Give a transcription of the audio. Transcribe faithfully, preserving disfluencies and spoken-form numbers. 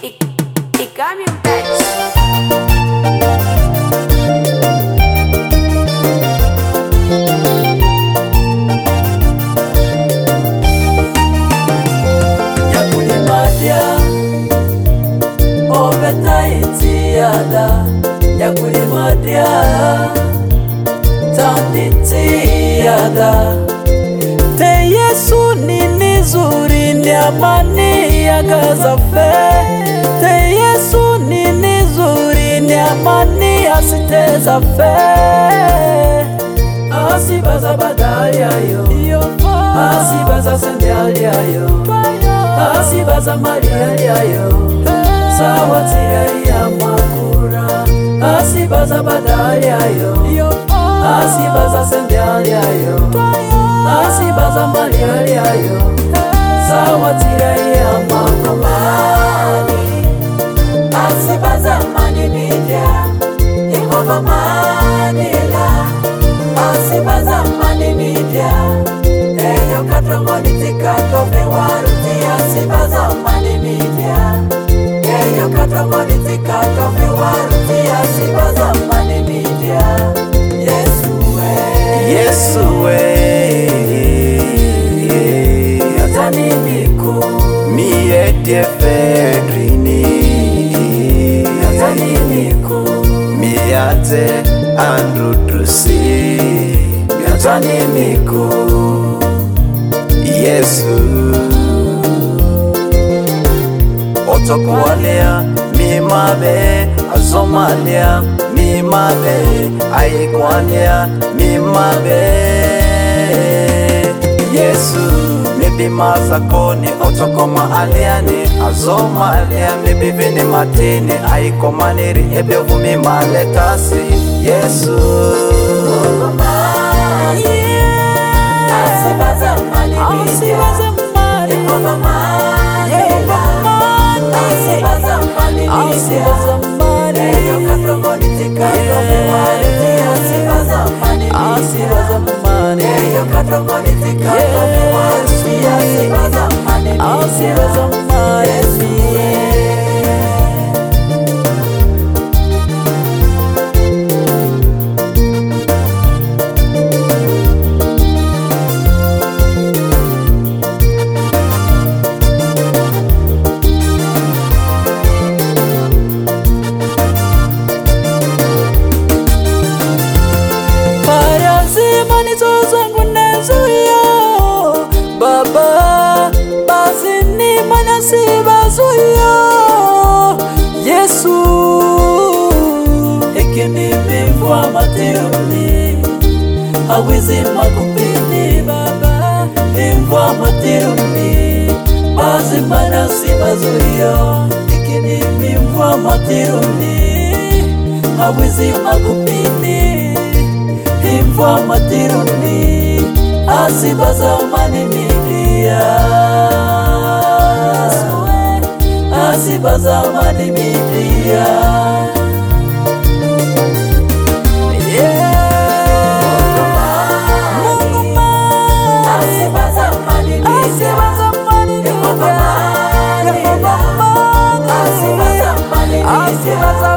Got me back. Nyakulimadia obeta itiada Nyakulimadia tanditiada Te Yesu nini zuri ni amani ya gazafe Te Yesu nini zuri ni amani asiteza fe Asibaza badali ayo Asibaza sendiali ayo Asibaza mariali ayo Sawatiri ya makura Asibaza badali ayo Asibaza sendiali ayo Asibaza mariali ayo Sawatiri ya makura Asibaza mani media Yehova manila Asibaza mani media Eyo katongo nitika kofe waruti Asibaza mani media Eyo katongo nitika kofe waruti Asibaza mani media Yesu we Yesu we Yatani miku Miye fedrini Yatani miku Miyate andrudrusi Yatani miku Yesu Otokualea mimabe Azomalea mimabe Aikwanea mimabe Yesu Mibi mazakoni otokoma aliani Azomalea mibi vini matini Aikomaniri ebe vumi maletasi Yesu Asibaza mani media Yehova manila Asibaza mani media Eyo katongo nitika kofe waruti Asibaza mani media Eyo katongo nitika kofe waruti Asibaza mani media Baba, bazini manasiba zuyo Yesu Ekini mivwa matiruni Hawizi makupini Baba Mivwa matiruni Bazi manasiba zuyo Ekini mivwa matiruni Hawizi makupini Mivwa matiruni Asibaza mani media Asibaza mani media Asibaza mani media Yehova manila Asibaza mani media